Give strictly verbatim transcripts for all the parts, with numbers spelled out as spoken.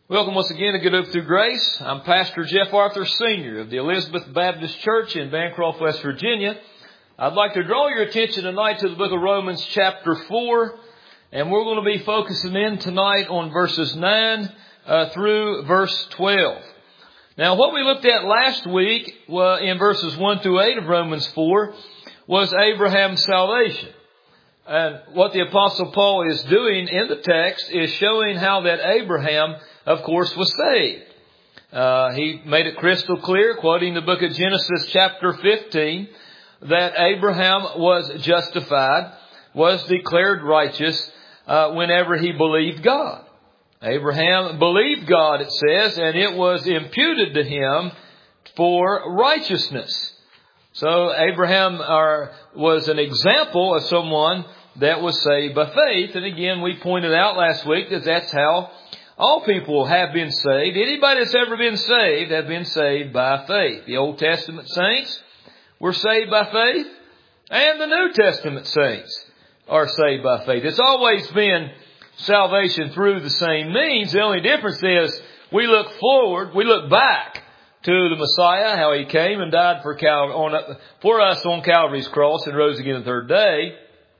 Welcome once again to Get Up Through Grace. I'm Pastor Jeff Arthur Senior of the Elizabeth Baptist Church in Bancroft, West Virginia. I'd like to draw your attention tonight to the book of Romans chapter four. And we're going to be focusing in tonight on verses nine uh, through verse twelve. Now what we looked at last week uh, in verses one through eight of Romans four was Abraham's salvation. And what the Apostle Paul is doing in the text is showing how that Abraham, of course, was saved. Uh, he made it crystal clear, quoting the book of Genesis chapter fifteen, that Abraham was justified, was declared righteous uh, whenever he believed God. Abraham believed God, it says, and it was imputed to him for righteousness. So Abraham are, was an example of someone that was saved by faith. And again, we pointed out last week that that's how all people have been saved. Anybody that's ever been saved have been saved by faith. The Old Testament saints were saved by faith, and the New Testament saints are saved by faith. It's always been salvation through the same means. The only difference is we look forward, we look back to the Messiah, how He came and died for Cal- on, for us on Calvary's cross and rose again the third day.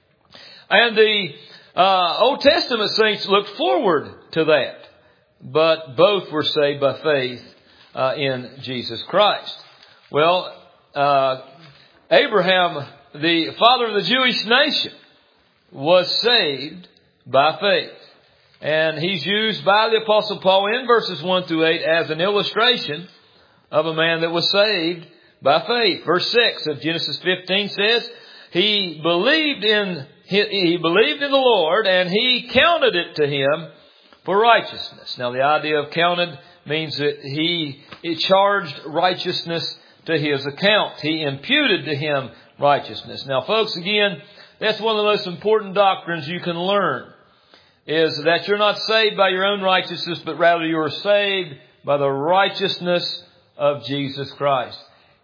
And the uh, Old Testament saints looked forward to that. But both were saved by faith uh, in Jesus Christ. Well, uh, Abraham, the father of the Jewish nation, was saved by faith. And he's used by the Apostle Paul in verses one through eight as an illustration of a man that was saved by faith. Verse six of Genesis fifteen says, He believed in he, he believed in the Lord, and He counted it to him for righteousness. Now, the idea of counted means that He it charged righteousness to his account. He imputed to him righteousness. Now, folks, again, that's one of the most important doctrines you can learn, is that you're not saved by your own righteousness, but rather you are saved by the righteousness of Jesus Christ.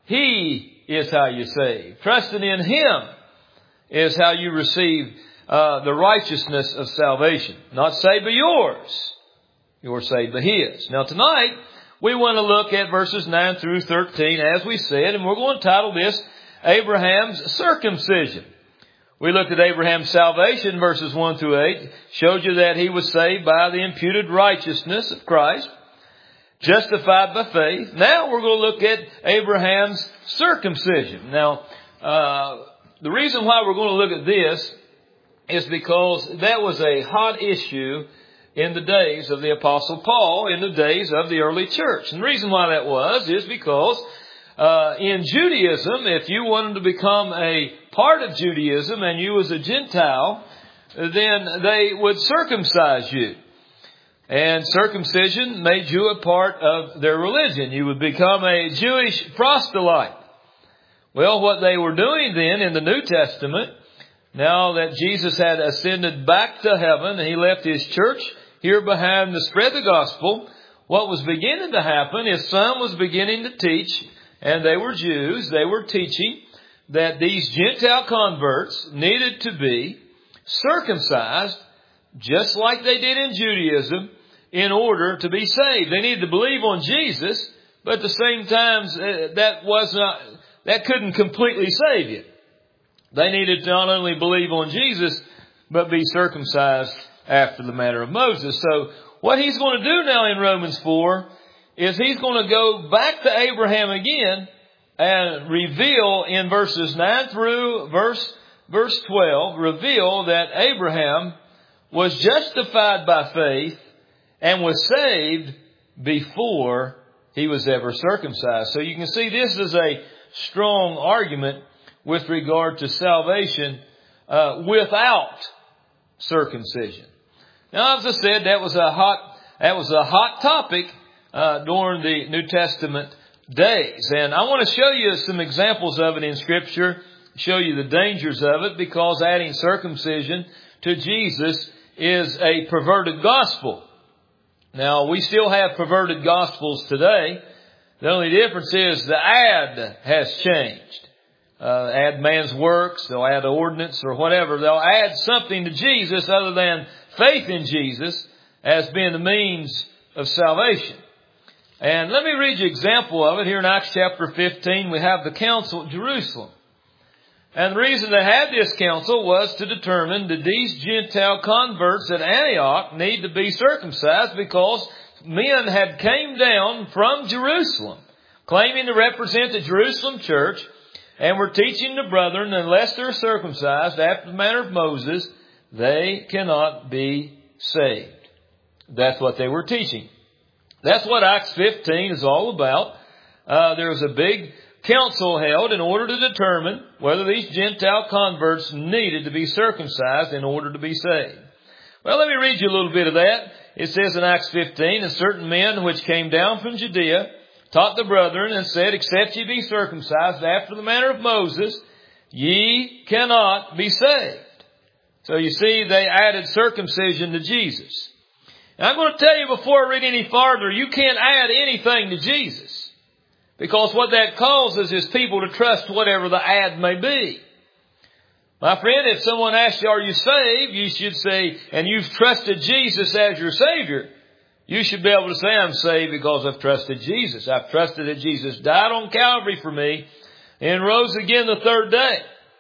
He is how you're saved. Trusting in Him is how you receive uh, the righteousness of salvation. Not saved by yours. You're saved by His. Now tonight, we want to look at verses nine through thirteen, as we said, and we're going to title this Abraham's Circumcision. We looked at Abraham's salvation, verses one through eight, showed you that he was saved by the imputed righteousness of Christ, justified by faith. Now we're going to look at Abraham's circumcision. Now, uh, the reason why we're going to look at this is because that was a hot issue in the days of the Apostle Paul, in the days of the early church. And the reason why that was is because uh, in Judaism, if you wanted to become a part of Judaism and you was a Gentile, then they would circumcise you. And circumcision made you a part of their religion. You would become a Jewish proselyte. Well, what they were doing then in the New Testament, now that Jesus had ascended back to heaven and He left His church here behind to spread the gospel, what was beginning to happen is some was beginning to teach, and they were Jews, they were teaching that these Gentile converts needed to be circumcised just like they did in Judaism in order to be saved. They needed to believe on Jesus, but at the same time, that was not, that couldn't completely save you. They needed to not only believe on Jesus, but be circumcised after the manner of Moses. So what he's going to do now in Romans four is he's going to go back to Abraham again and reveal in verses nine through verse, verse twelve, reveal that Abraham was justified by faith and was saved before he was ever circumcised. So you can see this is a strong argument with regard to salvation uh, without circumcision. Now, as I said, that was a hot that was a hot topic uh, during the New Testament days, and I want to show you some examples of it in Scripture, show you the dangers of it, because adding circumcision to Jesus is a perverted gospel. Now, we still have perverted gospels today. The only difference is the ad has changed. Uh, add man's works, they'll add ordinance or whatever. They'll add something to Jesus other than faith in Jesus as being the means of salvation. And let me read you an example of it. Here in Acts chapter fifteen, we have the council at Jerusalem. And the reason they had this council was to determine that these Gentile converts at Antioch need to be circumcised, because men had came down from Jerusalem claiming to represent the Jerusalem church and were teaching the brethren that unless they're circumcised after the manner of Moses, they cannot be saved. That's what they were teaching. That's what Acts fifteen is all about. Uh, there was a big council held in order to determine whether these Gentile converts needed to be circumcised in order to be saved. Well, let me read you a little bit of that. It says in Acts fifteen, and certain men which came down from Judea taught the brethren and said, except ye be circumcised after the manner of Moses, ye cannot be saved. So you see, they added circumcision to Jesus. And I'm going to tell you before I read any farther, you can't add anything to Jesus. Because what that causes is people to trust whatever the add may be. My friend, if someone asks you, are you saved? You should say, and you've trusted Jesus as your Savior, you should be able to say, I'm saved because I've trusted Jesus. I've trusted that Jesus died on Calvary for me and rose again the third day.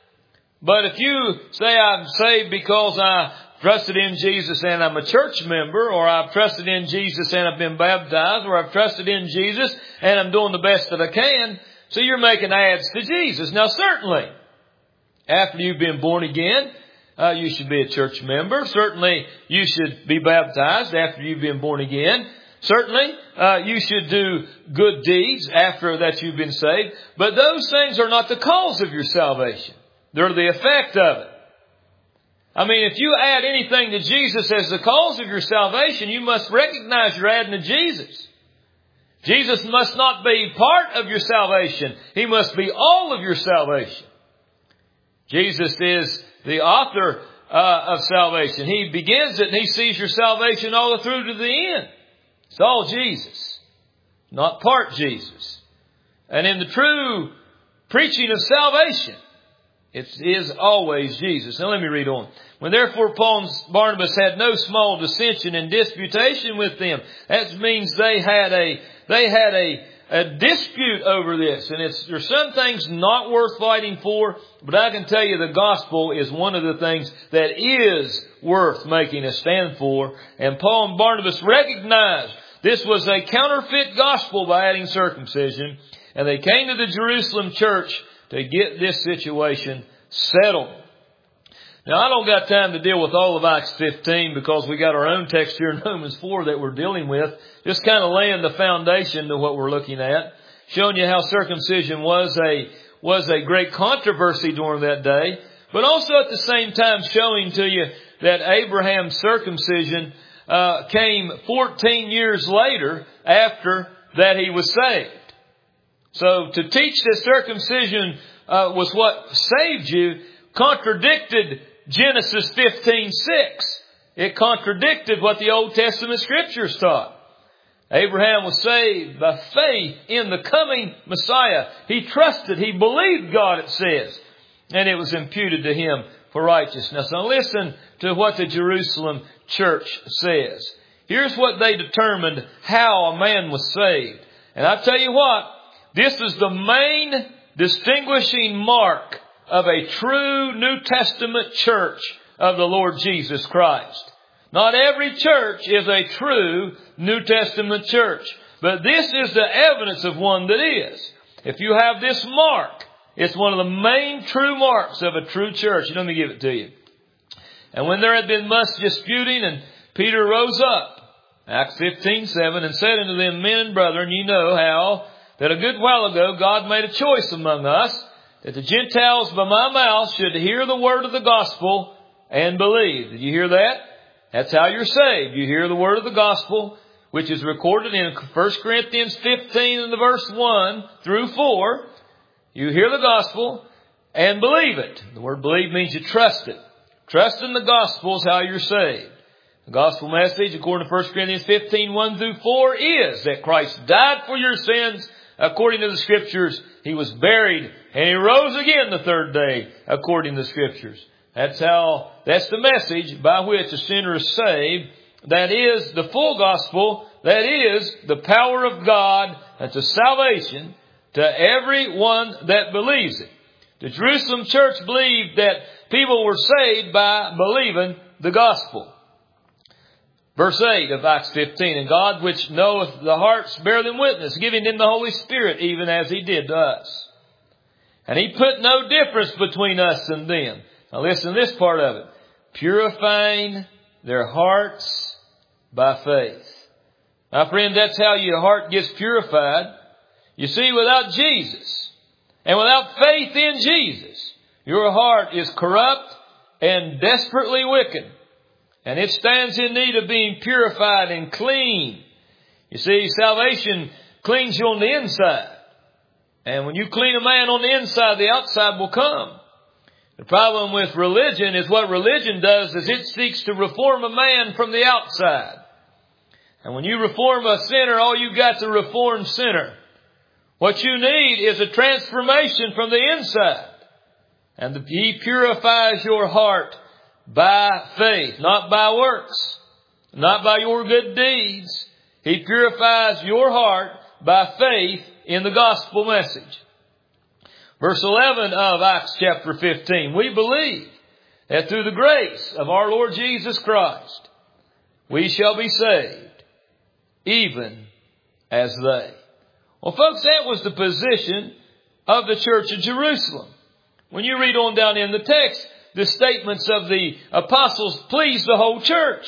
But if you say I'm saved because I trusted in Jesus and I'm a church member, or I've trusted in Jesus and I've been baptized, or I've trusted in Jesus and I'm doing the best that I can, so you're making adds to Jesus. Now certainly, after you've been born again, uh, you should be a church member. Certainly, you should be baptized after you've been born again. Certainly, uh, you should do good deeds after that you've been saved. But those things are not the cause of your salvation. They're the effect of it. I mean, if you add anything to Jesus as the cause of your salvation, you must recognize you're adding to Jesus. Jesus must not be part of your salvation. He must be all of your salvation. Jesus is the author uh, of salvation. He begins it and He sees your salvation all the through to the end. It's all Jesus, not part Jesus. And in the true preaching of salvation, it is always Jesus. Now let me read on. When therefore Paul and Barnabas had no small dissension and disputation with them, that means they had a they had a, a dispute over this. And it's there's some things not worth fighting for, but I can tell you the gospel is one of the things that is worth making a stand for. And Paul and Barnabas recognized this was a counterfeit gospel by adding circumcision, and they came to the Jerusalem church to get this situation settled. Now, I don't got time to deal with all of Acts fifteen because we got our own text here in Romans four that we're dealing with. Just kind of laying the foundation to what we're looking at. Showing you how circumcision was a, was a great controversy during that day. But also at the same time showing to you that Abraham's circumcision uh, came fourteen years later after that he was saved. So to teach that circumcision uh, was what saved you contradicted Genesis fifteen six. It contradicted what the Old Testament Scriptures taught. Abraham was saved by faith in the coming Messiah. He trusted, he believed God, it says, and it was imputed to him for righteousness. Now listen to what the Jerusalem church says. Here's what they determined how a man was saved. And I tell you what, this is the main distinguishing mark of a true New Testament church of the Lord Jesus Christ. Not every church is a true New Testament church, but this is the evidence of one that is. If you have this mark, it's one of the main true marks of a true church. Let me give it to you. And when there had been much disputing, and Peter rose up, Acts fifteen seven, and said unto them, Men and brethren, ye know how that a good while ago God made a choice among us, that the Gentiles by my mouth should hear the word of the gospel and believe. Did you hear that? That's how you're saved. You hear the word of the gospel, which is recorded in First Corinthians fifteen and the verse one through four. You hear the gospel and believe it. The word believe means you trust it. Trust in the gospel is how you're saved. The gospel message, according to First Corinthians fifteen, one through four, is that Christ died for your sins according to the Scriptures. He was buried and He rose again the third day according to the Scriptures. That's how, that's the message by which a sinner is saved. That is the full gospel that is the power of God unto salvation to everyone that believes it. The Jerusalem church believed that people were saved by believing the gospel. Verse eight of Acts fifteen, and God which knoweth the hearts bear them witness, giving them the Holy Spirit, even as He did to us. And He put no difference between us and them. Now listen to this part of it. Purifying their hearts by faith. My friend, that's how your heart gets purified. You see, without Jesus and without faith in Jesus, your heart is corrupt and desperately wicked. And it stands in need of being purified and clean. You see, salvation cleans you on the inside. And when you clean a man on the inside, the outside will come. The problem with religion is what religion does is it seeks to reform a man from the outside. And when you reform a sinner, all you got is a reformed sinner. What you need is a transformation from the inside. And He purifies your heart by faith, not by works, not by your good deeds. He purifies your heart by faith in the gospel message. Verse eleven of Acts chapter fifteen, we believe that through the grace of our Lord Jesus Christ, we shall be saved, even as they. Well, folks, that was the position of the church of Jerusalem. When you read on down in the text, the statements of the apostles pleased the whole church.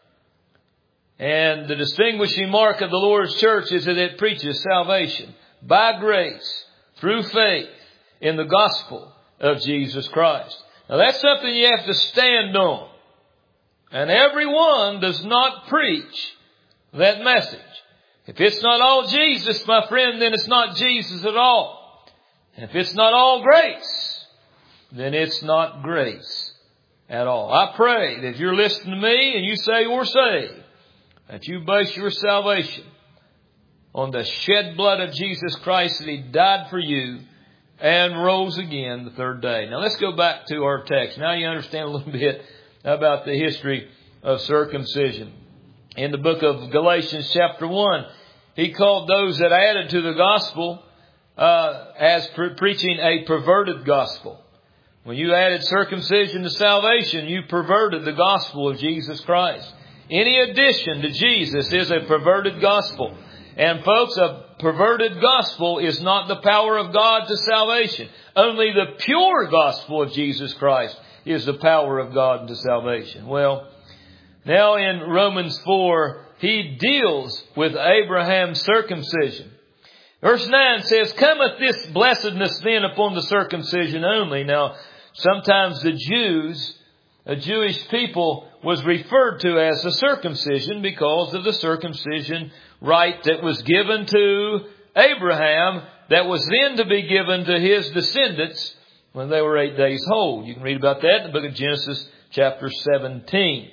And the distinguishing mark of the Lord's church is that it preaches salvation by grace through faith in the gospel of Jesus Christ. Now that's something you have to stand on. And everyone does not preach that message. If it's not all Jesus, my friend, then it's not Jesus at all. If it's not all grace, then it's not grace at all. I pray that if you're listening to me and you say you're saved, that you base your salvation on the shed blood of Jesus Christ, that He died for you and rose again the third day. Now let's go back to our text. Now you understand a little bit about the history of circumcision. In the book of Galatians chapter one, he called those that added to the gospel uh, as pre- preaching a perverted gospel. When you added circumcision to salvation, you perverted the gospel of Jesus Christ. Any addition to Jesus is a perverted gospel. And folks, a perverted gospel is not the power of God to salvation. Only the pure gospel of Jesus Christ is the power of God to salvation. Well, now in Romans four, he deals with Abraham's circumcision. Verse nine says, cometh this blessedness then upon the circumcision only. Now, sometimes the Jews, a Jewish people, was referred to as the circumcision because of the circumcision rite that was given to Abraham, that was then to be given to his descendants when they were eight days old. You can read about that in the book of Genesis chapter seventeen.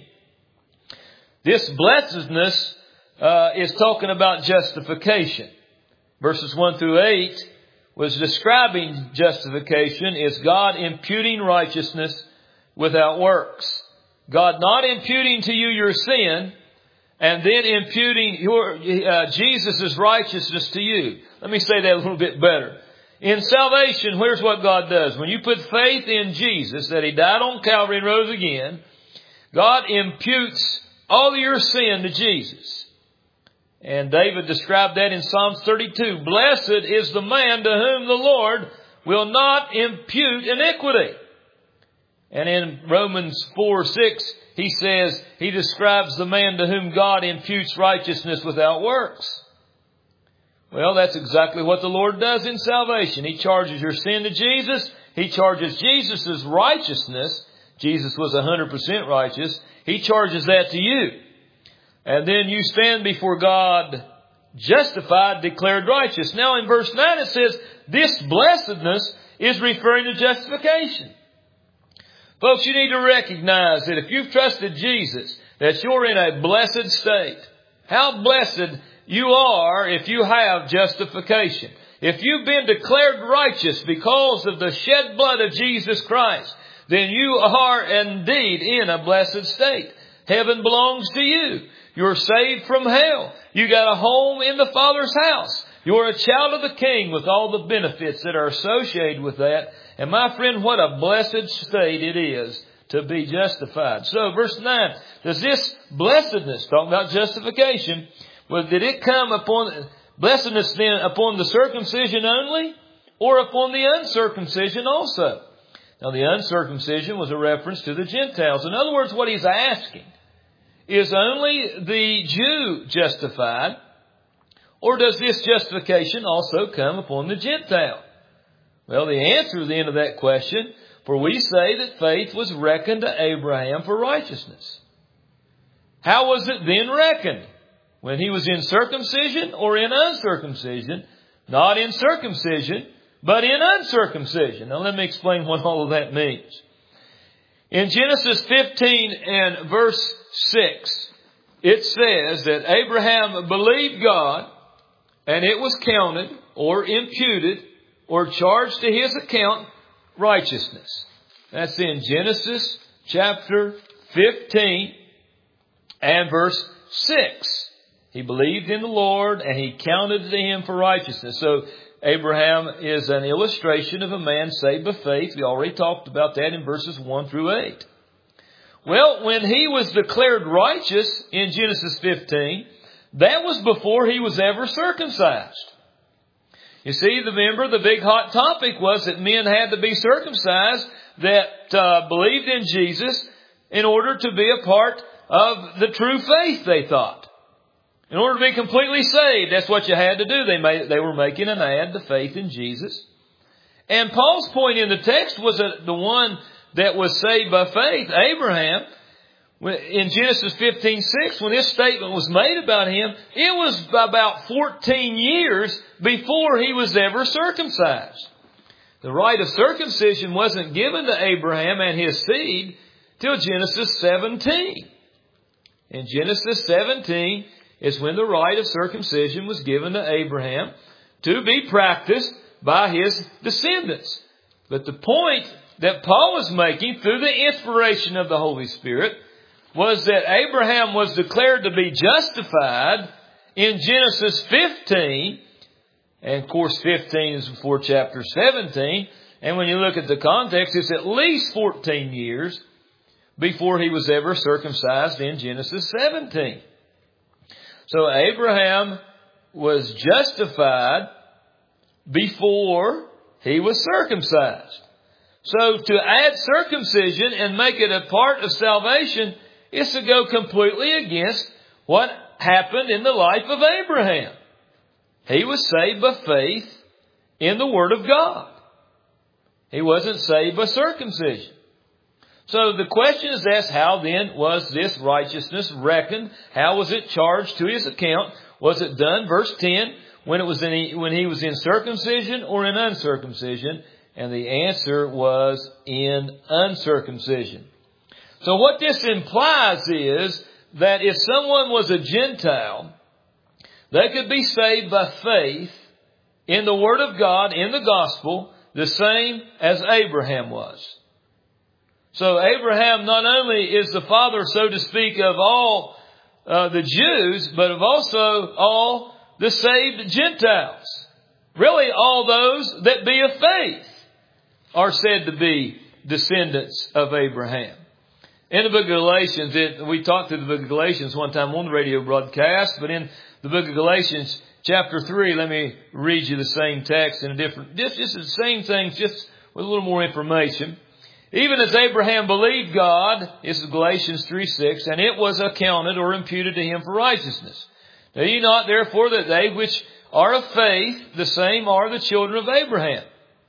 This blessedness uh, is talking about justification. Verses one through eight was describing justification as God imputing righteousness without works. God not imputing to you your sin and then imputing your uh, Jesus' righteousness to you. Let me say that a little bit better. In salvation, here's what God does. When you put faith in Jesus, that He died on Calvary and rose again, God imputes all your sin to Jesus. And David described that in Psalms thirty-two. Blessed is the man to whom the Lord will not impute iniquity. And in Romans four six, he says, he describes the man to whom God imputes righteousness without works. Well, that's exactly what the Lord does in salvation. He charges your sin to Jesus. He charges Jesus' righteousness. Jesus was one hundred percent righteous. He charges that to you. And then you stand before God justified, declared righteous. Now in verse nine it says, this blessedness is referring to justification. Folks, you need to recognize that if you've trusted Jesus, that you're in a blessed state. How blessed you are if you have justification. If you've been declared righteous because of the shed blood of Jesus Christ, then you are indeed in a blessed state. Heaven belongs to you. You're saved from hell. You got a home in the Father's house. You're a child of the King with all the benefits that are associated with that. And my friend, what a blessed state it is to be justified. So verse nine, does this blessedness, talking about justification, well, did it come upon, blessedness then upon the circumcision only or upon the uncircumcision also? Now the uncircumcision was a reference to the Gentiles. In other words, what he's asking, is only the Jew justified, or does this justification also come upon the Gentile? Well, the answer at the end of that question, for we say that faith was reckoned to Abraham for righteousness. How was it then reckoned? When he was in circumcision or in uncircumcision? Not in circumcision, but in uncircumcision. Now let me explain what all of that means. In Genesis fifteen and verse six, it says that Abraham believed God, and it was counted or imputed or charged to his account righteousness. That's in Genesis chapter fifteen and verse six. He believed in the Lord and he counted to him for righteousness. So Abraham is an illustration of a man saved by faith. We already talked about that in verses one through eight. Well, when he was declared righteous in Genesis fifteen, that was before he was ever circumcised. You see, remember, the big hot topic was that men had to be circumcised that uh, believed in Jesus in order to be a part of the true faith, they thought. In order to be completely saved, that's what you had to do. They made, they were making an ad to faith in Jesus. And Paul's point in the text was that the one that was saved by faith, Abraham, in Genesis fifteen six, when this statement was made about him, it was about fourteen years before he was ever circumcised. The rite of circumcision wasn't given to Abraham and his seed till Genesis seventeen. In Genesis seventeen is when the rite of circumcision was given to Abraham to be practiced by his descendants. But the point that Paul is making through the inspiration of the Holy Spirit was that Abraham was declared to be justified in Genesis fifteen. And of course fifteen is before chapter seventeen. And when you look at the context, it's at least fourteen years before he was ever circumcised in Genesis seventeen. So Abraham was justified before he was circumcised. So to add circumcision and make it a part of salvation is to go completely against what happened in the life of Abraham. He was saved by faith in the Word of God. He wasn't saved by circumcision. So the question is asked, how then was this righteousness reckoned? How was it charged to his account? Was it done, verse ten, when it was in, when he was in circumcision or in uncircumcision? And the answer was in uncircumcision. So what this implies is that if someone was a Gentile, they could be saved by faith in the Word of God, in the gospel, the same as Abraham was. So Abraham not only is the father, so to speak, of all uh, the Jews, but of also all the saved Gentiles. Really, all those that be of faith are said to be descendants of Abraham. In the book of Galatians, it, we talked through the book of Galatians one time on the radio broadcast, but in the book of Galatians chapter three, let me read you the same text in a different, just, just the same things, just with a little more information. Even as Abraham believed God, this is Galatians three six, and it was accounted or imputed to him for righteousness. Know ye not therefore that they which are of faith, the same are the children of Abraham?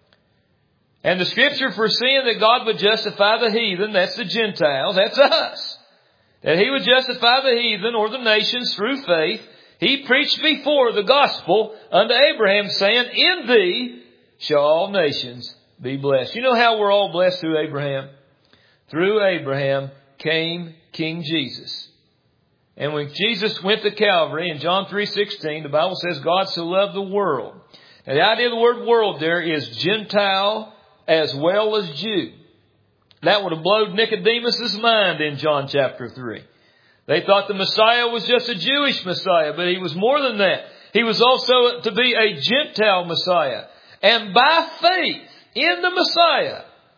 And the Scripture foreseeing that God would justify the heathen, that's the Gentiles, that's us. That He would justify the heathen or the nations through faith. He preached before the gospel unto Abraham, saying, in thee shall all nations be blessed. You know how we're all blessed through Abraham? Through Abraham came King Jesus. And when Jesus went to Calvary in John three sixteen, the Bible says God so loved the world. Now the idea of the word world there is Gentile as well as Jew. That would have blown Nicodemus' mind in John chapter three. They thought the Messiah was just a Jewish Messiah, but He was more than that. He was also to be a Gentile Messiah. And by faith in the Messiah,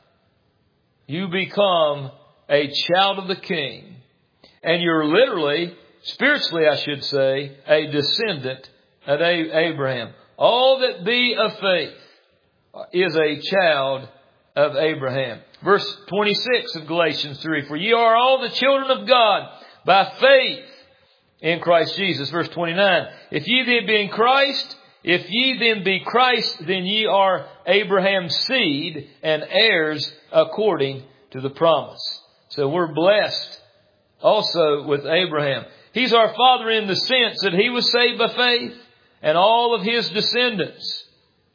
you become a child of the King. And you're literally, spiritually I should say, a descendant of Abraham. All that be of faith is a child of Abraham. Verse twenty-six of Galatians three, for ye are all the children of God by faith in Christ Jesus. Verse twenty-nine, if ye then be in Christ, if ye then be Christ, then ye are Abraham's seed and heirs according to the promise. So we're blessed also with Abraham. He's our father in the sense that he was saved by faith, and all of his descendants,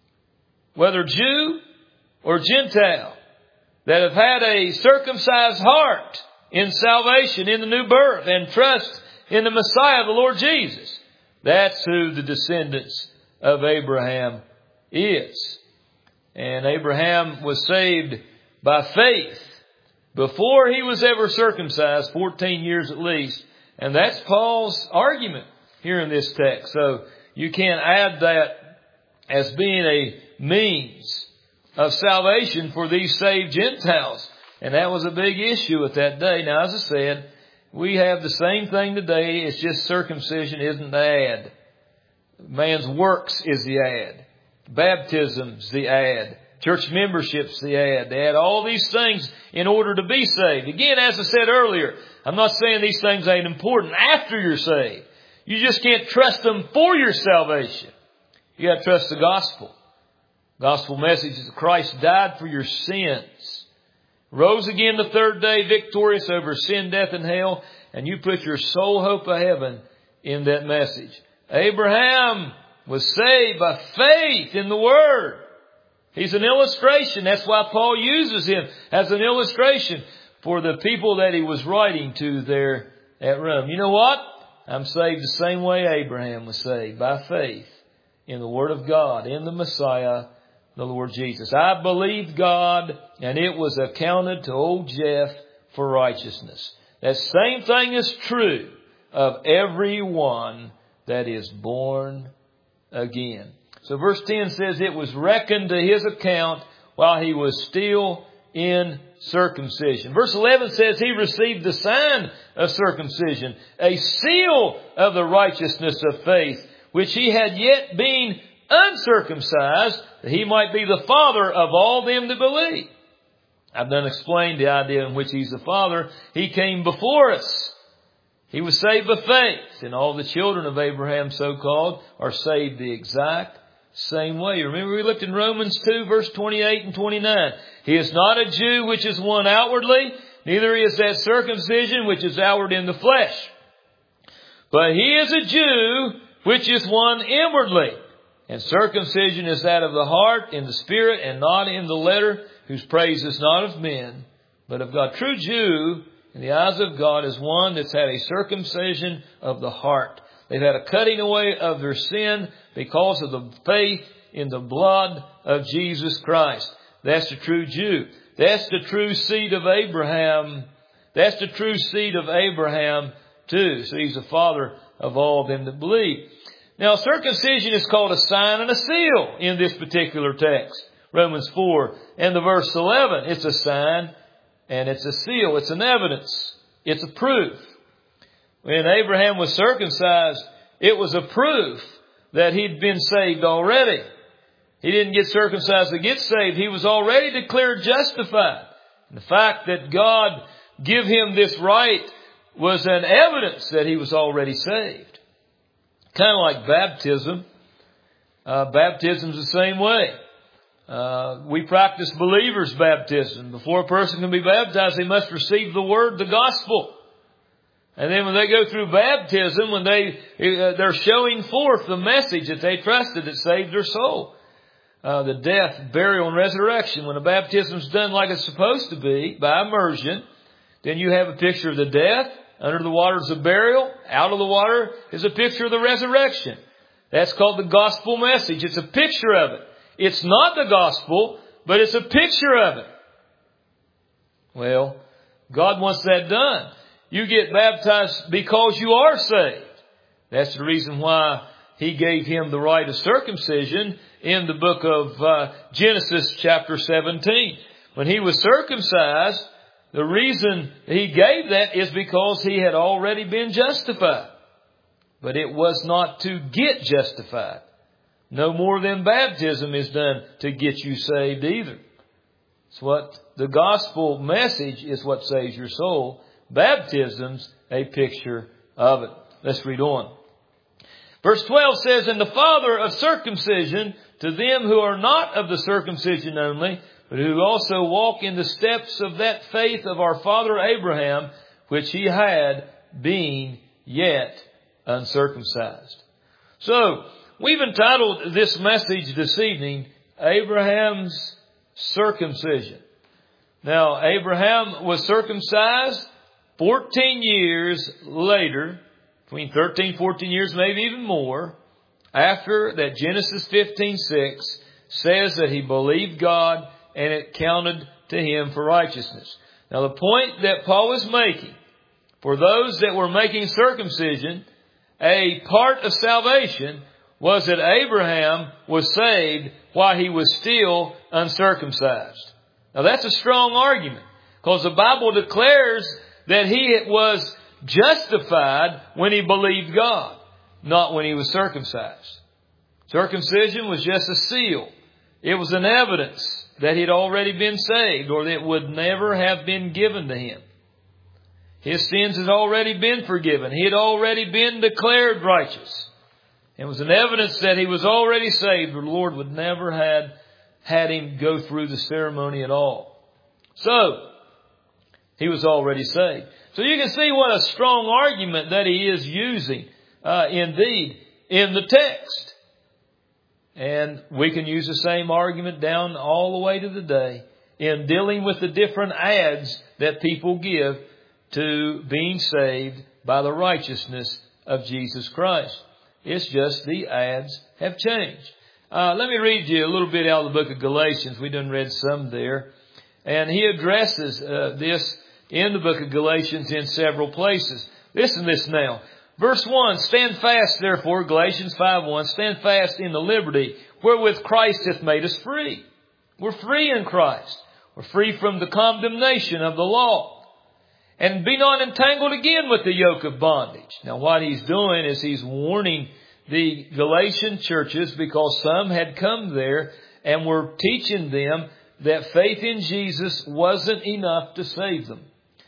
whether Jew or Gentile, that have had a circumcised heart in salvation, in the new birth, and trust in the Messiah, the Lord Jesus. That's who the descendants of Abraham is. And Abraham was saved by faith before he was ever circumcised, fourteen years at least. And that's Paul's argument here in this text. So you can't add that as being a means of salvation for these saved Gentiles. And that was a big issue at that day. Now, as I said, we have the same thing today. It's just circumcision isn't the add. Man's works is the add. Baptism's the add. Church membership's the add. They add all these things in order to be saved. Again, as I said earlier, I'm not saying these things ain't important after you're saved. You just can't trust them for your salvation. You got to trust the gospel. Gospel message is that Christ died for your sins, rose again the third day victorious over sin, death, and hell, and you put your sole hope of heaven in that message. Abraham was saved by faith in the Word. He's an illustration. That's why Paul uses him as an illustration for the people that he was writing to there at Rome. You know what? I'm saved the same way Abraham was saved, by faith in the Word of God, in the Messiah, the Lord Jesus. I believed God, and it was accounted to old Jeff for righteousness. That same thing is true of everyone that is born again. So verse ten says, it was reckoned to his account while he was still in circumcision. Verse eleven says he received the sign of circumcision, a seal of the righteousness of faith, which he had yet been uncircumcised, that he might be the father of all them that believe. I've done explained the idea in which he's the father. He came before us. He was saved by faith, and all the children of Abraham, so-called, are saved the exact same way. Remember we looked in Romans two, verse twenty-eight and twenty-nine. He is not a Jew which is one outwardly, neither is that circumcision which is outward in the flesh. But he is a Jew which is one inwardly. And circumcision is that of the heart, in the spirit, and not in the letter, whose praise is not of men, but of God. True Jew, in the eyes of God, is one that's had a circumcision of the heart. They've had a cutting away of their sin because of the faith in the blood of Jesus Christ. That's the true Jew. That's the true seed of Abraham. That's the true seed of Abraham too. So he's the father of all them that believe. Now, circumcision is called a sign and a seal in this particular text. Romans four and the verse eleven. It's a sign and it's a seal. It's an evidence. It's a proof. When Abraham was circumcised, it was a proof that he'd been saved already. He didn't get circumcised to get saved. He was already declared justified. And the fact that God gave him this right was an evidence that he was already saved. Kind of like baptism. Uh, baptism's the same way. Uh, we practice believers' baptism. Before a person can be baptized, they must receive the word, the gospel. And then when they go through baptism, when they, uh, they're showing forth the message that they trusted that saved their soul. Uh, the death, burial, and resurrection. When a baptism is done like it's supposed to be, by immersion, then you have a picture of the death. Under the water is a burial. Out of the water is a picture of the resurrection. That's called the gospel message. It's a picture of it. It's not the gospel, but it's a picture of it. Well, God wants that done. you get baptized because you are saved. That's the reason why He gave him the rite of circumcision in the book of uh, Genesis chapter seventeen. When he was circumcised, the reason He gave that is because he had already been justified. But it was not to get justified. No more than baptism is done to get you saved either. It's what the gospel message is, what saves your soul. Baptism's a picture of it. Let's read on. Verse twelve says, "And the father of circumcision to them who are not of the circumcision only, but who also walk in the steps of that faith of our father Abraham, which he had, being yet uncircumcised." So, we've entitled this message this evening, Abraham's Circumcision. Now, Abraham was circumcised fourteen years later, between thirteen, fourteen years, maybe even more, after that Genesis fifteen six says that he believed God and it counted to him for righteousness. Now, the point that Paul is making, for those that were making circumcision a part of salvation, was that Abraham was saved while he was still uncircumcised. Now, that's a strong argument, because the Bible declares that he was justified when he believed God, not when he was circumcised. Circumcision was just a seal. It was an evidence that he'd already been saved, or that it would never have been given to him. His sins had already been forgiven. He had already been declared righteous. It was an evidence that he was already saved, or the Lord would never had had him go through the ceremony at all. So, he was already saved. So you can see what a strong argument that he is using, uh, indeed, in the text. And we can use the same argument down all the way to the day in dealing with the different ads that people give to being saved by the righteousness of Jesus Christ. It's just the ads have changed. Uh, let me read you a little bit out of the book of Galatians. We done read some there. And he addresses uh, this in the book of Galatians in several places. Listen to this now. Verse one, "Stand fast, therefore," Galatians five one, "stand fast in the liberty wherewith Christ hath made us free." We're free in Christ. We're free from the condemnation of the law. "And be not entangled again with the yoke of bondage." Now, what he's doing is he's warning the Galatian churches, because some had come there and were teaching them that faith in Jesus wasn't enough to save them.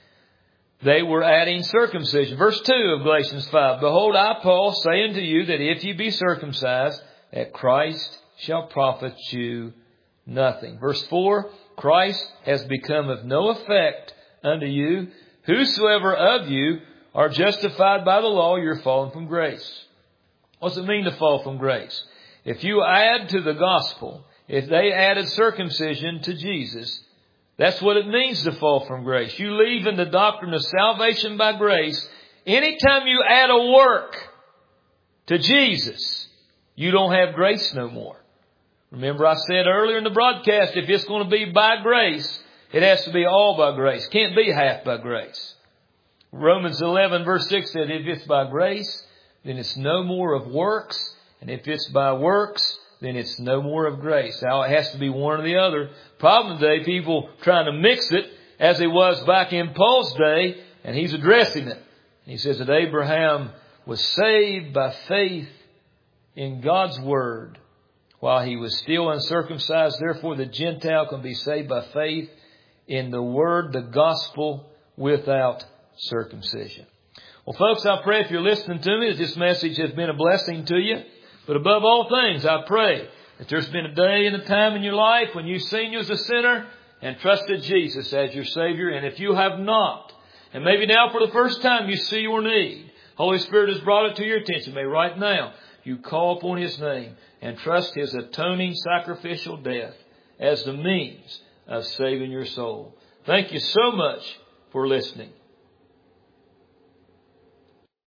They were adding circumcision. Verse two of Galatians five, "Behold, I, Paul, say unto you that if ye be circumcised, that Christ shall profit you nothing." Verse four, "Christ has become of no effect unto you. Whosoever of you are justified by the law, you're fallen from grace." What's it mean to fall from grace? If you add to the gospel, if they added circumcision to Jesus, that's what it means to fall from grace. You leave in the doctrine of salvation by grace. Anytime you add a work to Jesus, you don't have grace no more. Remember, I said earlier in the broadcast, if it's going to be by grace, it has to be all by grace. Can't be half by grace. Romans eleven verse six said, if it's by grace, then it's no more of works. And if it's by works, then it's no more of grace. Now, it has to be one or the other. Problem today, people trying to mix it as it was back in Paul's day, and he's addressing it. He says that Abraham was saved by faith in God's word while he was still uncircumcised. Therefore, the Gentile can be saved by faith in the word, the gospel, without circumcision. Well, folks, I pray if you're listening to me that this message has been a blessing to you. But above all things, I pray that there's been a day and a time in your life when you've seen you as a sinner and trusted Jesus as your Savior. And if you have not, and maybe now for the first time you see your need, Holy Spirit has brought it to your attention. May right now you call upon His name and trust His atoning sacrificial death as the means of saving your soul. Thank you so much for listening.